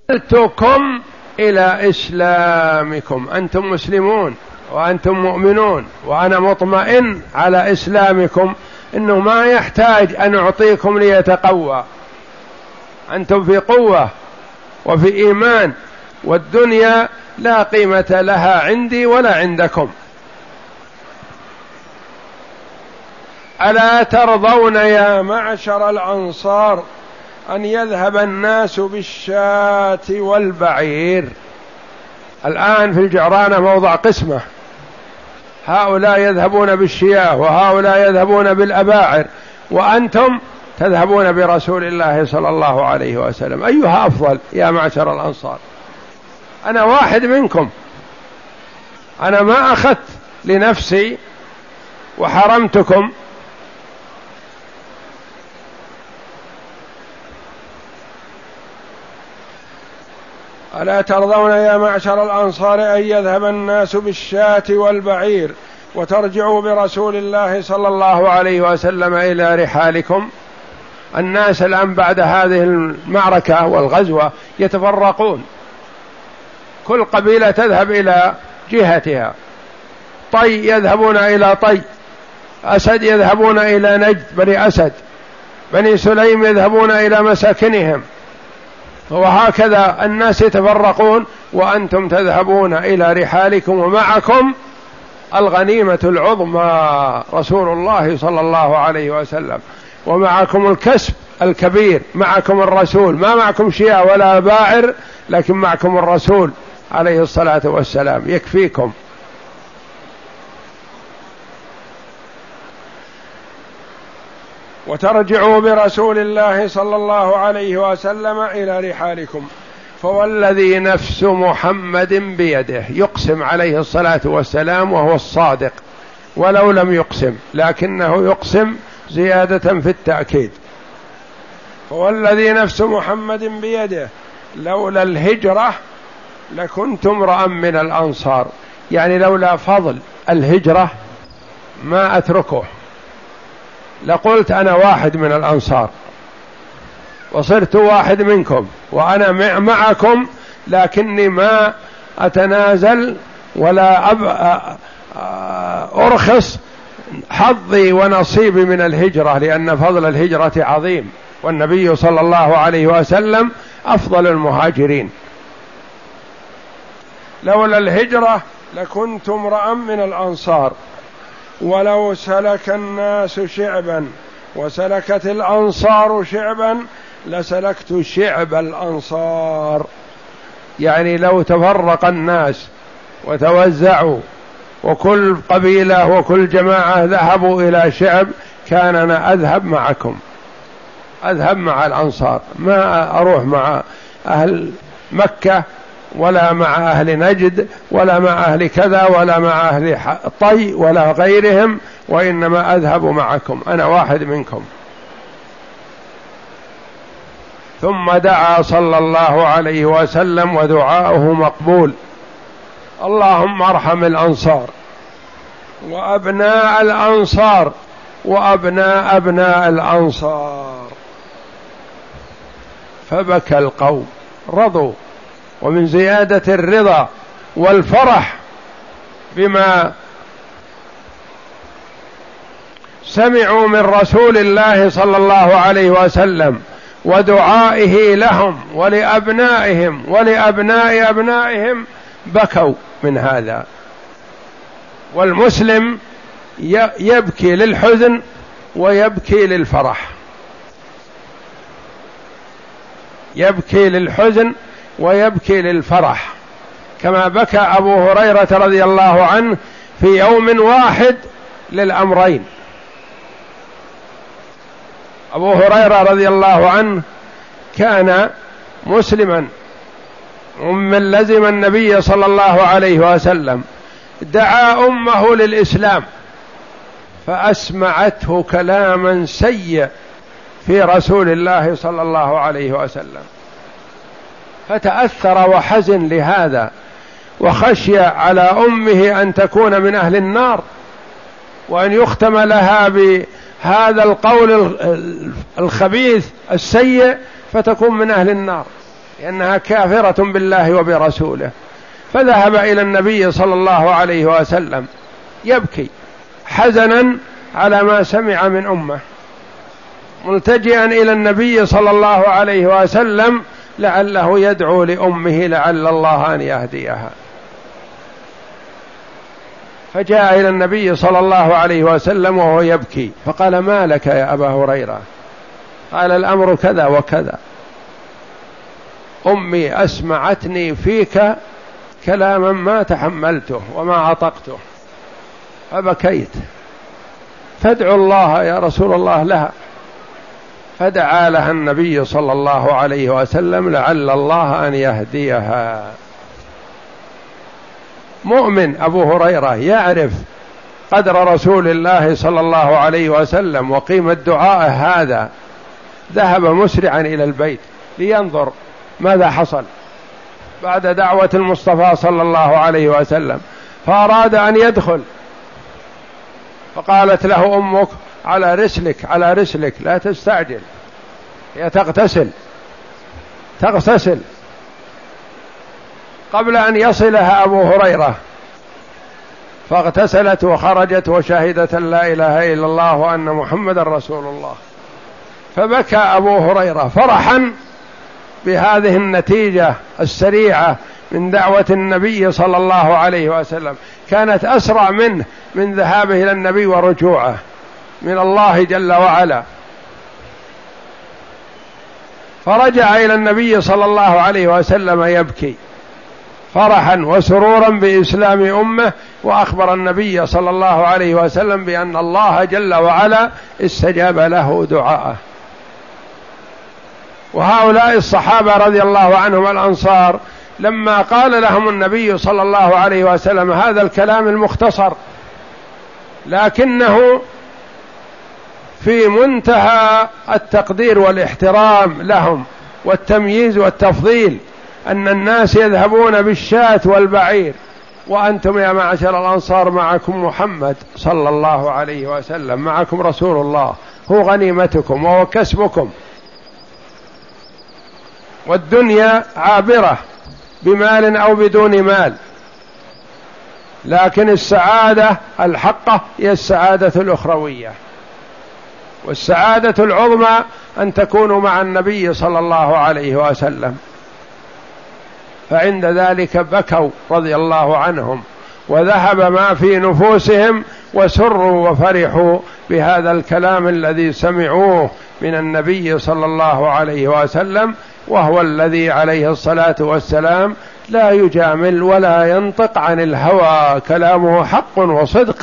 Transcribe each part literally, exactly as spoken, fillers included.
دعوتكم إلى إسلامكم، أنتم مسلمون وأنتم مؤمنون وأنا مطمئن على إسلامكم، إنه ما يحتاج أن أعطيكم ليتقوى، أنتم في قوة وفي إيمان، والدنيا لا قيمة لها عندي ولا عندكم. ألا ترضون يا معشر الأنصار أن يذهب الناس بالشاة والبعير؟ الآن في الجعرانة موضع قسمة، هؤلاء يذهبون بالشياه وهؤلاء يذهبون بالأباعر، وأنتم تذهبون برسول الله صلى الله عليه وسلم، أيها أفضل يا معشر الأنصار؟ أنا واحد منكم، أنا ما أخذت لنفسي وحرمتكم، ألا ترضون يا معشر الأنصار أن يذهب الناس بالشاة والبعير وترجعوا برسول الله صلى الله عليه وسلم إلى رحالكم؟ الناس الآن بعد هذه المعركة والغزوة يتفرقون، كل قبيلة تذهب إلى جهتها، طي يذهبون إلى طي، أسد يذهبون إلى نجد بني أسد، بني سليم يذهبون إلى مساكنهم، وهكذا الناس يتفرقون، وأنتم تذهبون إلى رحالكم ومعكم الغنيمة العظمى رسول الله صلى الله عليه وسلم، ومعكم الكسب الكبير، معكم الرسول، ما معكم شيعة ولا باعر، لكن معكم الرسول عليه الصلاة والسلام يكفيكم. وترجعوا برسول الله صلى الله عليه وسلم إلى رحالكم. فوالذي نفس محمد بيده، يقسم عليه الصلاة والسلام وهو الصادق ولو لم يقسم، لكنه يقسم زيادة في التأكيد. فوالذي نفس محمد بيده لولا الهجرة لكنت امرأ من الأنصار، يعني لولا فضل الهجرة ما أتركه، لقلت أنا واحد من الأنصار وصرت واحد منكم وأنا معكم، لكني ما أتنازل ولا أرخص حظي ونصيبي من الهجرة، لأن فضل الهجرة عظيم، والنبي صلى الله عليه وسلم أفضل المهاجرين. لولا الهجرة لكنت امرأ من الأنصار، ولو سلك الناس شعبا وسلكت الأنصار شعبا لسلكت شعب الأنصار، يعني لو تفرق الناس وتوزعوا وكل قبيلة وكل جماعة ذهبوا إلى شعب كان أنا أذهب معكم، أذهب مع الأنصار، ما أروح مع أهل مكة ولا مع أهل نجد ولا مع أهل كذا ولا مع أهل طي ولا غيرهم، وإنما أذهب معكم، أنا واحد منكم. ثم دعا صلى الله عليه وسلم ودعاؤه مقبول: اللهم ارحم الأنصار وأبناء الأنصار وأبناء أبناء الأنصار. فبكى القوم، رضوا، ومن زيادة الرضا والفرح بما سمعوا من رسول الله صلى الله عليه وسلم ودعائه لهم ولأبنائهم ولأبناء أبنائهم، بكوا من هذا. والمسلم يبكي للحزن ويبكي للفرح، يبكي للحزن ويبكي للفرح، كما بكى أبو هريرة رضي الله عنه في يوم واحد للأمرين. أبو هريرة رضي الله عنه كان مسلما ومن لزم النبي صلى الله عليه وسلم، دعا أمه للإسلام فأسمعته كلاما سيء في رسول الله صلى الله عليه وسلم، فتأثر وحزن لهذا، وخشي على أمه أن تكون من أهل النار وأن يختم لها بهذا القول الخبيث السيء فتكون من أهل النار. لأنها كافرة بالله وبرسوله. فذهب إلى النبي صلى الله عليه وسلم يبكي حزنا على ما سمع من أمه، ملتجئا إلى النبي صلى الله عليه وسلم لعله يدعو لأمه لعل الله أن يهديها. فجاء إلى النبي صلى الله عليه وسلم وهو يبكي، فقال: ما لك يا أبا هريرة؟ قال: الأمر كذا وكذا، أمي أسمعتني فيك كلاما ما تحملته وما عطقته فبكيت، فادعوا الله يا رسول الله لها. فدعا لها النبي صلى الله عليه وسلم لعل الله أن يهديها. مؤمن أبو هريرة يعرف قدر رسول الله صلى الله عليه وسلم وقيمة دعاء هذا، ذهب مسرعا إلى البيت لينظر ماذا حصل بعد دعوة المصطفى صلى الله عليه وسلم، فأراد أن يدخل، فقالت له أمك: على رسلك على رسلك، لا تستعجل، هي تغتسل تغتسل. قبل أن يصلها أبو هريرة فاغتسلت وخرجت وشهدت أن لا إله إلا الله وأن محمد رسول الله. فبكى أبو هريرة فرحا بهذه النتيجة السريعة من دعوة النبي صلى الله عليه وسلم، كانت أسرع منه من ذهابه إلى النبي ورجوعه من الله جل وعلا. فرجع إلى النبي صلى الله عليه وسلم يبكي فرحا وسرورا بإسلام أمه، وأخبر النبي صلى الله عليه وسلم بأن الله جل وعلا استجاب له دعاءه. وهؤلاء الصحابة رضي الله عنهم الأنصار لما قال لهم النبي صلى الله عليه وسلم هذا الكلام المختصر لكنه في منتهى التقدير والاحترام لهم والتمييز والتفضيل، أن الناس يذهبون بالشاة والبعير وأنتم يا معشر الأنصار معكم محمد صلى الله عليه وسلم، معكم رسول الله، هو غنيمتكم وهو كسبكم، والدنيا عابرة بمال أو بدون مال، لكن السعادة الحقة هي السعادة الأخروية، والسعادة العظمى أن تكونوا مع النبي صلى الله عليه وسلم. فعند ذلك بكوا رضي الله عنهم، وذهب ما في نفوسهم وسروا وفرحوا بهذا الكلام الذي سمعوه من النبي صلى الله عليه وسلم، وهو الذي عليه الصلاة والسلام لا يجامل ولا ينطق عن الهوى، كلامه حق وصدق.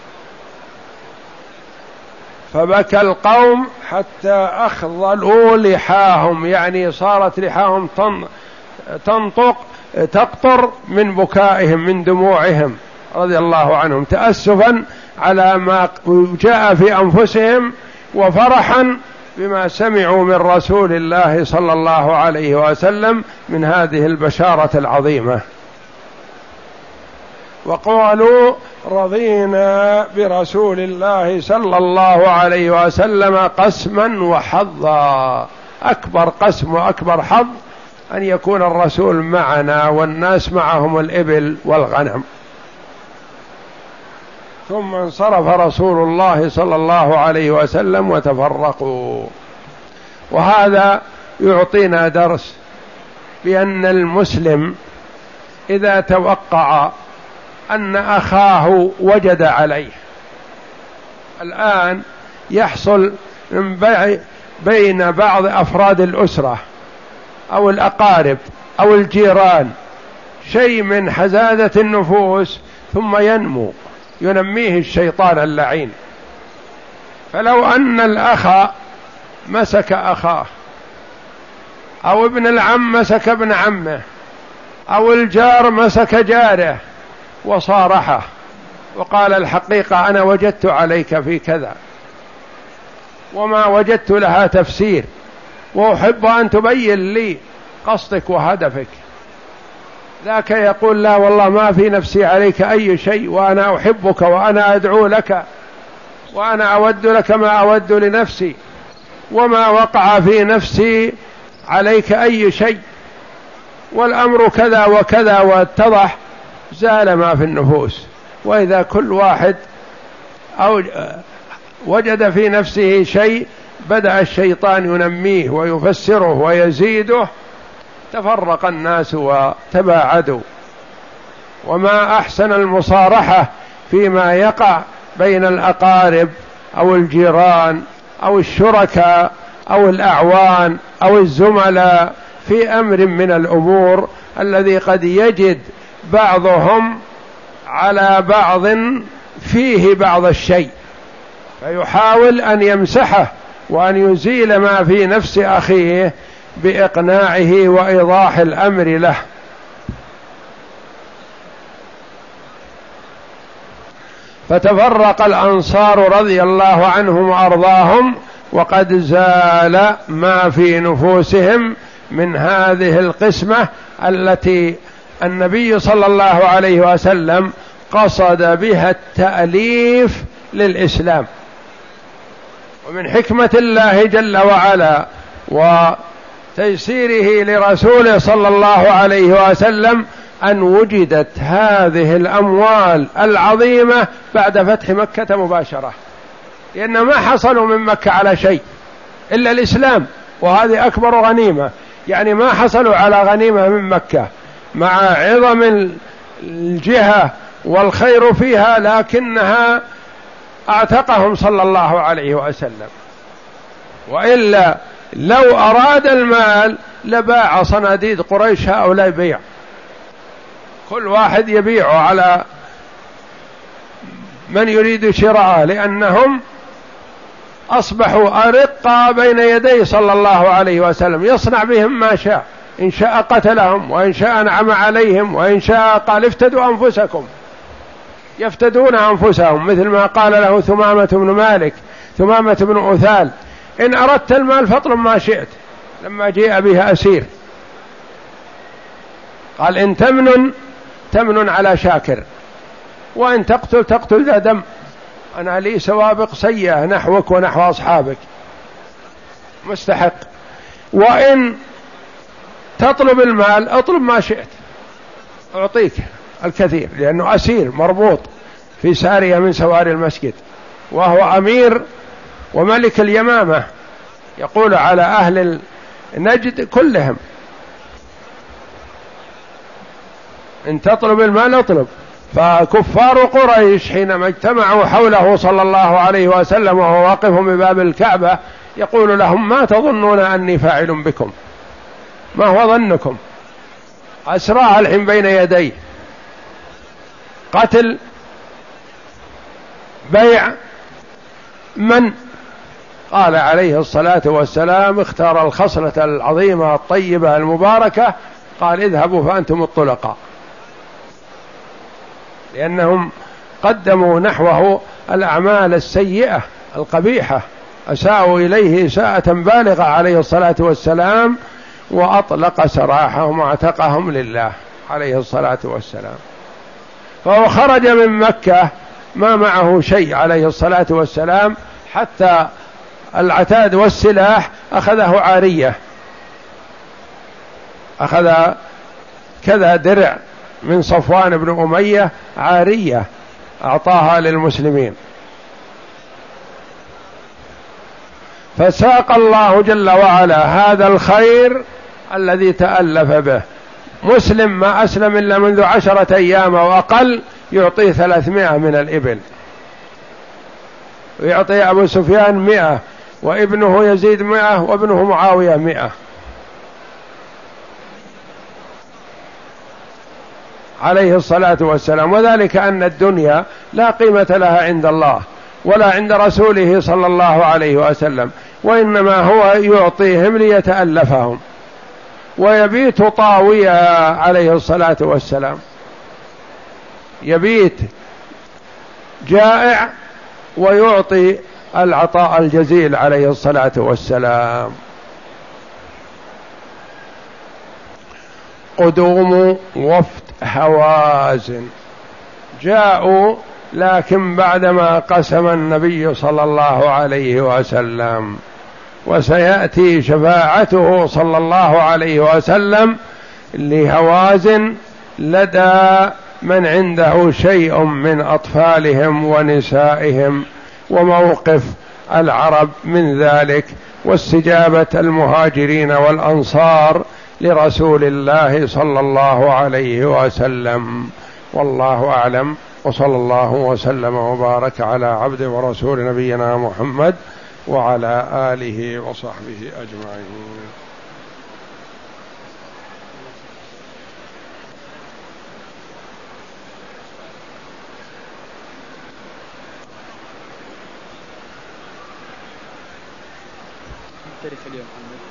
فبكى القوم حتى أخضلوا لحاهم، يعني صارت لحاهم تنطق تقطر من بكائهم من دموعهم رضي الله عنهم، تأسفا على ما جاء في أنفسهم وفرحا بما سمعوا من رسول الله صلى الله عليه وسلم من هذه البشارة العظيمة. وقالوا رضينا برسول الله صلى الله عليه وسلم قسما وحظا، أكبر قسم وأكبر حظ أن يكون الرسول معنا والناس معهم الإبل والغنم. ثم انصرف رسول الله صلى الله عليه وسلم وتفرقوا. وهذا يعطينا درس بأن المسلم إذا توقع أن أخاه وجد عليه، الآن يحصل من بين بعض أفراد الأسرة أو الأقارب أو الجيران شيء من حزازة النفوس، ثم ينمو ينميه الشيطان اللعين. فلو أن الأخ مسك أخاه، أو ابن العم مسك ابن عمه، أو الجار مسك جاره وصارحه وقال الحقيقة أنا وجدت عليك في كذا وما وجدت لها تفسير، وأحب أن تبين لي قصدك وهدفك، ذاك يقول لا والله ما في نفسي عليك أي شيء، وأنا أحبك وأنا أدعو لك وأنا أود لك ما أود لنفسي، وما وقع في نفسي عليك أي شيء، والأمر كذا وكذا واتضح، زال ما في النفوس. وإذا كل واحد أو وجد في نفسه شيء بدأ الشيطان ينميه ويفسره ويزيده، تفرق الناس وتباعدوا. وما أحسن المصارحة فيما يقع بين الأقارب أو الجيران أو الشركاء أو الأعوان أو الزملاء في أمر من الأمور الذي قد يجد بعضهم على بعض فيه بعض الشيء، فيحاول أن يمسحه وأن يزيل ما في نفس أخيه بإقناعه وإيضاح الأمر له. فتفرق الأنصار رضي الله عنهم وأرضاهم وقد زال ما في نفوسهم من هذه القسمة التي النبي صلى الله عليه وسلم قصد بها التأليف للإسلام. ومن حكمة الله جل وعلا وتيسيره لرسوله صلى الله عليه وسلم أن وجدت هذه الأموال العظيمة بعد فتح مكة مباشرة، لأن ما حصلوا من مكة على شيء إلا الإسلام، وهذه أكبر غنيمة. يعني ما حصلوا على غنيمة من مكة مع عظم الجهة والخير فيها، لكنها اعتقهم صلى الله عليه وسلم. وإلا لو أراد المال لباع صناديد قريش هؤلاء بيع، كل واحد يبيع على من يريد شراءه، لأنهم أصبحوا أرقا بين يدي صلى الله عليه وسلم، يصنع بهم ما شاء، إن شاء قتلهم وإن شاء أنعم عليهم وإن شاء قال افتدوا أنفسكم، يفتدون أنفسهم، مثل ما قال له ثمامة بن مالك ثمامة بن أثال: إن أردت المال فاطلب ما شئت، لما جاء بها أسير قال: إن تمنن تمنن على شاكر، وإن تقتل تقتل ذا دم، أنا لي سوابق سيئة نحوك ونحو أصحابك، مستحق. وإن تطلب المال اطلب ما شئت أعطيك الكثير، لأنه أسير مربوط في سارية من سواري المسجد، وهو أمير وملك اليمامة، يقول على أهل نجد كلهم: إن تطلب المال اطلب. فكفار قريش حينما اجتمعوا حوله صلى الله عليه وسلم وهو واقف بباب الكعبة يقول لهم: ما تظنون أني فاعل بكم؟ ما هو ظنكم؟ أسراها الحين بين يديه، قتل، بيع، من؟ قال عليه الصلاة والسلام: اختار الخصلة العظيمة الطيبة المباركة، قال: اذهبوا فأنتم الطلقاء، لأنهم قدموا نحوه الأعمال السيئة القبيحة، أساءوا إليه إساءة بالغة عليه الصلاة والسلام، وأطلق سراحهم واعتقهم لله عليه الصلاة والسلام. فهو خرج من مكة ما معه شيء عليه الصلاة والسلام، حتى العتاد والسلاح أخذه عارية، أخذ كذا درع من صفوان بن أمية عارية أعطاها للمسلمين. فساق الله جل وعلا هذا الخير الذي تألف به. مسلم ما أسلم إلا منذ عشرة أيام أو أقل يعطيه ثلاثمائة من الإبل، ويعطي أبو سفيان مئة، وابنه يزيد مئة، وابنه معاوية مئة، عليه الصلاة والسلام. وذلك أن الدنيا لا قيمة لها عند الله ولا عند رسوله صلى الله عليه وسلم، وإنما هو يعطيهم ليتألفهم، ويبيت طاويا عليه الصلاة والسلام، يبيت جائع ويعطي العطاء الجزيل عليه الصلاة والسلام. قدوم وفد هوازن جاءوا، لكن بعدما قسم النبي صلى الله عليه وسلم، وسيأتي شفاعته صلى الله عليه وسلم لهوازن لدى من عنده شيء من أطفالهم ونسائهم، وموقف العرب من ذلك، واستجابة المهاجرين والأنصار لرسول الله صلى الله عليه وسلم. والله أعلم، وصلى الله وسلم وبارك على عبد ورسول نبينا محمد وعلى آله وصحبه أجمعين. اليوم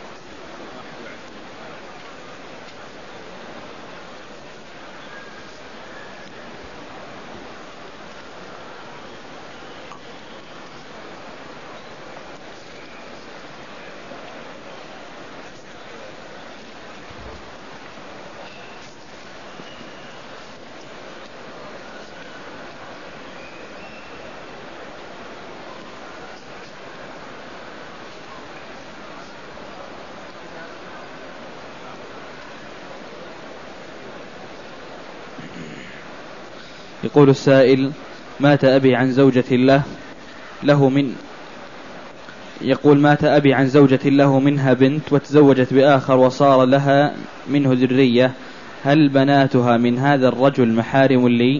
يقول السائل: مات أبي عن زوجة له له من يقول مات أبي عن زوجة له منها بنت وتزوجت بآخر وصار لها منه ذرية، هل بناتها من هذا الرجل محارم لي؟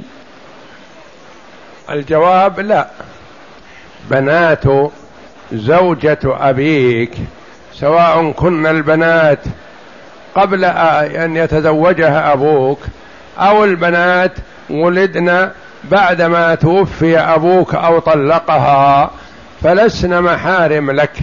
الجواب لا. بنات زوجة أبيك سواء كن البنات قبل أن يتزوجها أبوك أو البنات ولدنا بعدما توفي أبوك أو طلقها، فلسن محارم لك،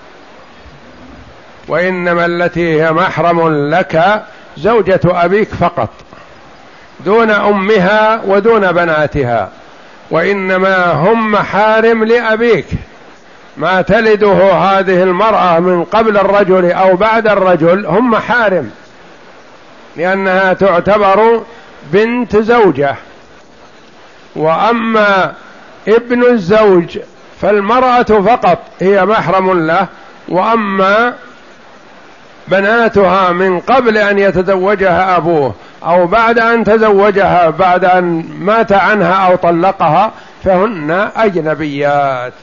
وإنما التي هي محرم لك زوجة أبيك فقط دون أمها ودون بناتها، وإنما هم محارم لأبيك. ما تلده هذه المرأة من قبل الرجل أو بعد الرجل هم محارم، لأنها تعتبر بنت زوجة. وأما ابن الزوج فالمرأة فقط هي محرم له، وأما بناتها من قبل أن يتزوجها أبوه أو بعد أن تزوجها بعد أن مات عنها أو طلقها فهن أجنبيات.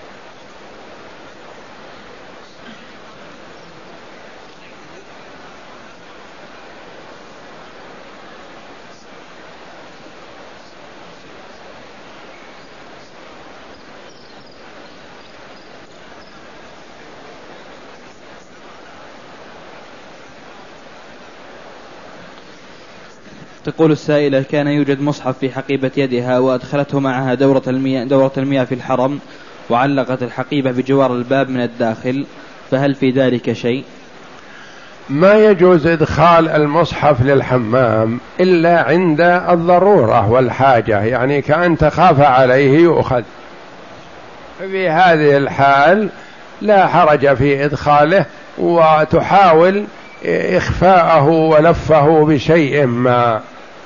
تقول السائلة: كان يوجد مصحف في حقيبة يدها وأدخلته معها دورة المياه, دورة المياه في الحرم، وعلقت الحقيبة بجوار الباب من الداخل، فهل في ذلك شيء؟ ما يجوز إدخال المصحف للحمام إلا عند الضرورة والحاجة، يعني كأن تخاف عليه يؤخذ، في هذه الحال لا حرج في إدخاله، وتحاول إخفاءه ولفه بشيء ما.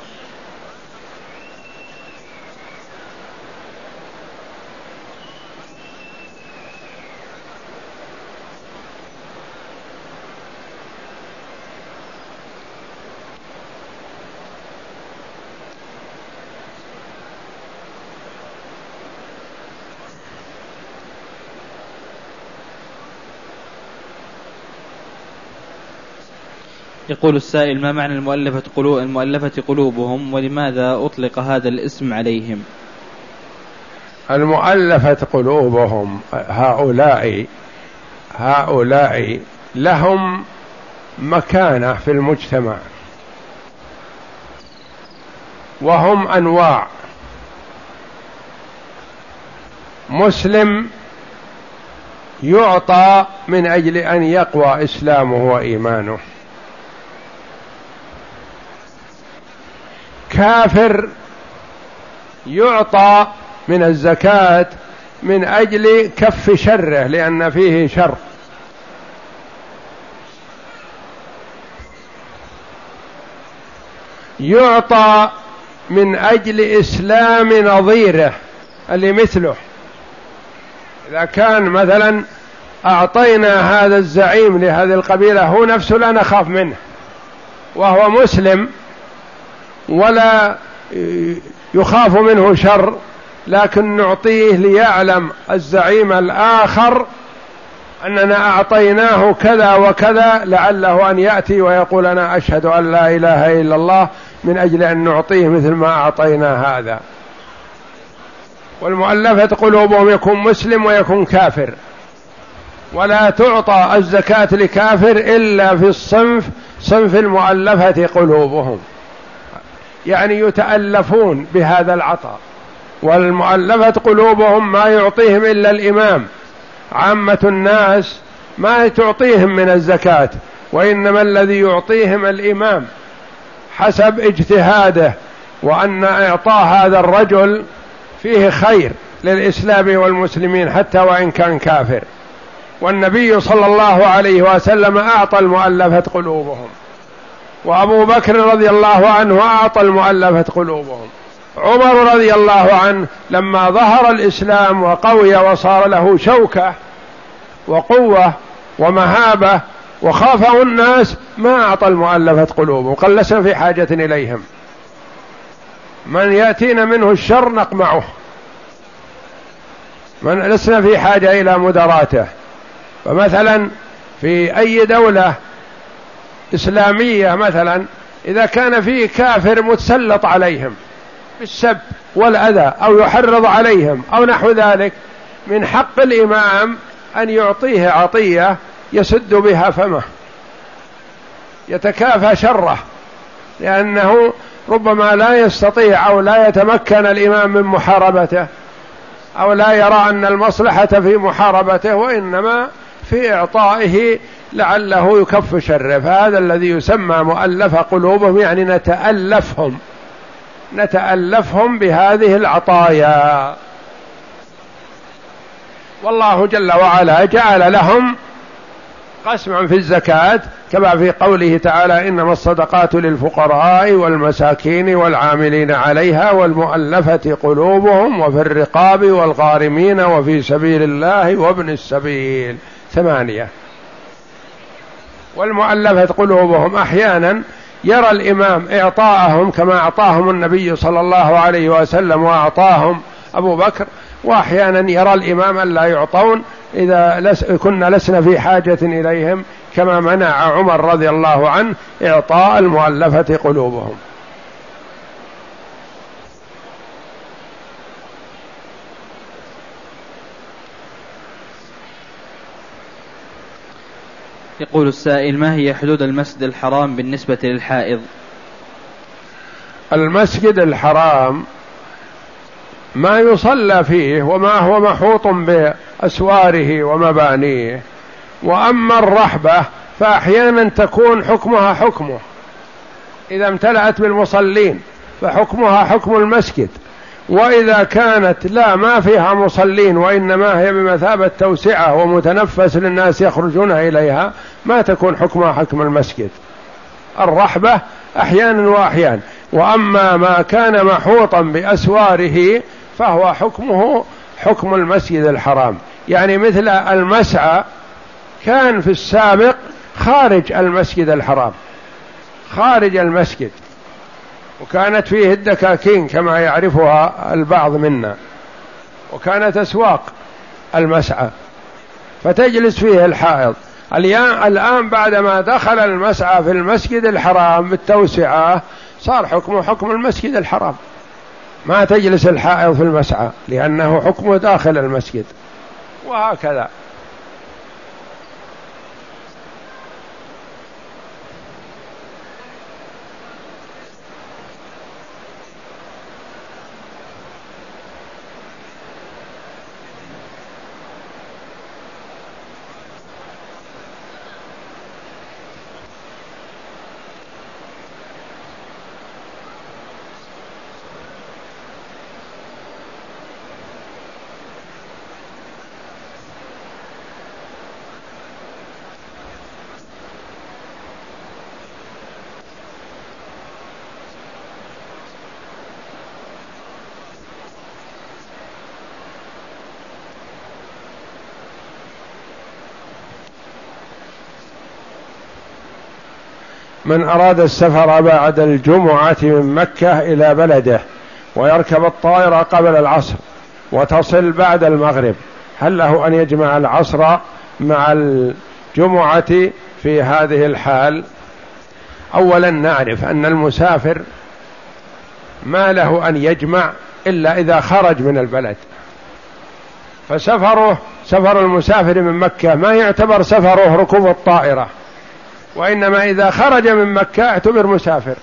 يقول السائل: ما معنى المؤلفة, قلوب المؤلفة قلوبهم، ولماذا أطلق هذا الاسم عليهم؟ المؤلفة قلوبهم هؤلاء هؤلاء لهم مكانة في المجتمع، وهم أنواع. مسلم يعطى من أجل أن يقوى إسلامه وإيمانه، كافر يعطى من الزكاة من أجل كف شره لأن فيه شر، يعطى من أجل إسلام نظيره اللي مثله. إذا كان مثلا أعطينا هذا الزعيم لهذه القبيلة هو نفسه لا نخاف منه، وهو مسلم ولا يخاف منه شر، لكن نعطيه ليعلم الزعيم الآخر أننا أعطيناه كذا وكذا، لعله أن يأتي ويقول أنا أشهد أن لا إله إلا الله، من أجل أن نعطيه مثل ما أعطينا هذا. والمؤلفة قلوبهم يكون مسلم ويكون كافر، ولا تعطى الزكاة لكافر إلا في الصنف صنف المؤلفة قلوبهم، يعني يتألفون بهذا العطاء. والمؤلفة قلوبهم ما يعطيهم إلا الإمام، عامة الناس ما تعطيهم من الزكاة، وإنما الذي يعطيهم الإمام حسب اجتهاده، وأن إعطاء هذا الرجل فيه خير للإسلام والمسلمين حتى وإن كان كافر. والنبي صلى الله عليه وسلم أعطى المؤلفة قلوبهم، وأبو بكر رضي الله عنه أعطى المؤلفة قلوبهم، عمر رضي الله عنه لما ظهر الإسلام وقوي وصار له شوكة وقوة ومهابة وخافه الناس ما أعطى المؤلفة قلوبهم، قال لسنا في حاجة إليهم، من يأتينا منه الشر نقمعه، من لسنا في حاجة إلى مداراته. فمثلا في أي دولة إسلامية مثلا إذا كان فيه كافر متسلط عليهم بالسب والأذى أو يحرض عليهم أو نحو ذلك، من حق الإمام أن يعطيه عطية يسد بها فمه، يتكافى شره، لأنه ربما لا يستطيع أو لا يتمكن الإمام من محاربته، أو لا يرى أن المصلحة في محاربته، وإنما في إعطائه لعله يكف شره. فهذا الذي يسمى مؤلف قلوبهم، يعني نتألفهم نتألفهم بهذه العطايا. والله جل وعلا جعل لهم قسما في الزكاة كما في قوله تعالى إنما الصدقات للفقراء والمساكين والعاملين عليها والمؤلفة قلوبهم وفي الرقاب والغارمين وفي سبيل الله وابن السبيل، ثمانية. والمؤلفة قلوبهم أحيانا يرى الإمام إعطاءهم كما أعطاهم النبي صلى الله عليه وسلم وأعطاهم أبو بكر، وأحيانا يرى الإمام أن لا يعطون إذا لس كنا لسنا في حاجة إليهم، كما منع عمر رضي الله عنه إعطاء المؤلفة قلوبهم. يقول السائل: ما هي حدود المسجد الحرام بالنسبة للحائض؟ المسجد الحرام ما يصلى فيه وما هو محوط بأسواره ومبانيه، وأما الرحبة فأحيانا تكون حكمها حكمه، إذا امتلأت بالمصلين فحكمها حكم المسجد، وإذا كانت لا ما فيها مصلين وإنما هي بمثابة توسعة ومتنفس للناس يخرجون إليها ما تكون حكمها حكم المسجد. الرحبة أحيانا وأحيانا. وأما ما كان محوطا بأسواره فهو حكمه حكم المسجد الحرام، يعني مثل المسعى كان في السابق خارج المسجد الحرام، خارج المسجد، وكانت فيه الدكاكين كما يعرفها البعض منا، وكانت أسواق المسعى فتجلس فيه الحائض. الآن بعدما دخل المسعى في المسجد الحرام بالتوسعة صار حكمه حكم المسجد الحرام، ما تجلس الحائض في المسعى لأنه حكمه داخل المسجد، وهكذا. من أراد السفر بعد الجمعة من مكة إلى بلده ويركب الطائرة قبل العصر وتصل بعد المغرب، هل له أن يجمع العصر مع الجمعة في هذه الحال؟ أولا نعرف أن المسافر ما له أن يجمع إلا إذا خرج من البلد، فسفره سفر المسافر من مكة ما يعتبر سفره ركوب الطائرة، وإنما إذا خرج من مكة اعتبر مسافر.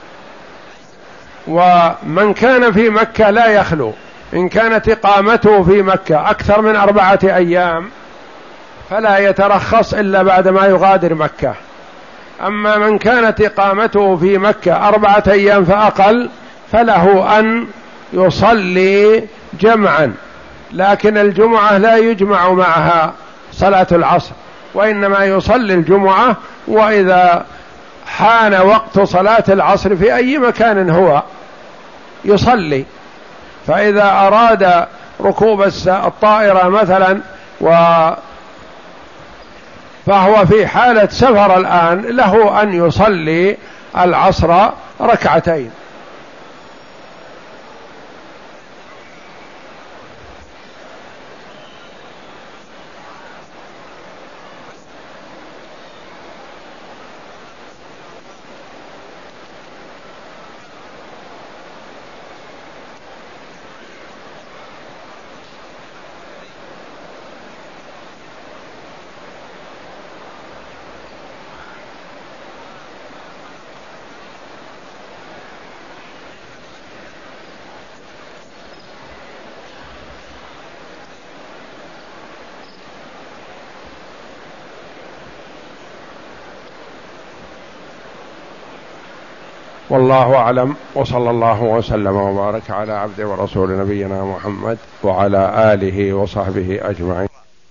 ومن كان في مكة لا يخلو، إن كانت إقامته في مكة أكثر من أربعة أيام فلا يترخص إلا بعد ما يغادر مكة. أما من كانت إقامته في مكة أربعة أيام فأقل فله أن يصلي جمعا، لكن الجمعة لا يجمع معها صلاة العصر، وإنما يصلي الجمعة، وإذا حان وقت صلاة العصر في أي مكان هو يصلي. فإذا أراد ركوب الطائرة مثلا و فهو في حالة سفر الآن له أن يصلي العصر ركعتين. والله أعلم، وصلى الله وسلم وبارك على عبده ورسول نبينا محمد وعلى آله وصحبه أجمعين.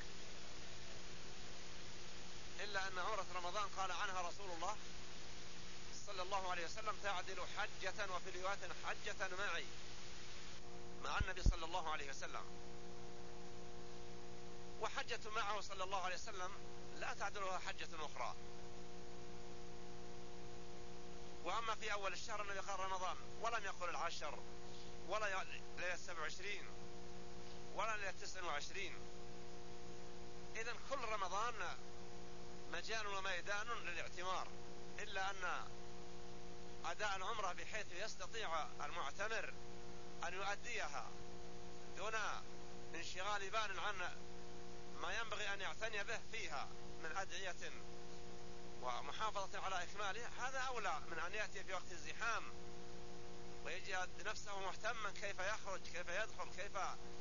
إلا أن عمرة رمضان قال عنها رسول الله صلى الله عليه وسلم تعدل حجة وفي رواية حجة معي، مع النبي صلى الله عليه وسلم، وحجة معه صلى الله عليه وسلم لا تعدلها حجة أخرى. وأما في أول الشهر النبي قال رمضان ولم يقل العشر ولا ليلة سبع وعشرين ولا ليلة تسع وعشرين. إذن كل رمضان مجال وميدان للاعتمار، إلا أن أداء العمرة بحيث يستطيع المعتمر أن يؤديها دون انشغال بال عن ما ينبغي أن يعتني به فيها من أدعية ومحافظة على إكمالها، هذا أولى من أن يأتي في وقت الزحام ويجد نفسه مهتما كيف يخرج، كيف يدخل، كيف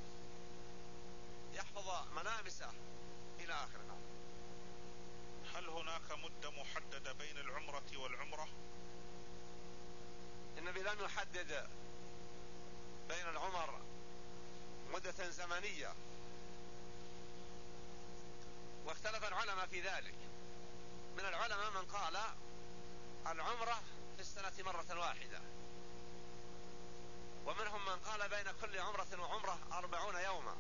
يحفظ ملابسه إلى آخره. هل هناك مدة محددة بين العمرة والعمرة؟ النبي لم يحدد بين العمر مدة زمنية، واختلف العلماء في ذلك. من العلماء من قال العمرة في السنة مرة واحدة، ومنهم من قال بين كل عمرة وعمرة أربعون يوما،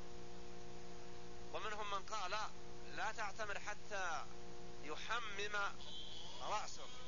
ومنهم من قال لا تعتمر حتى يحمم رأسه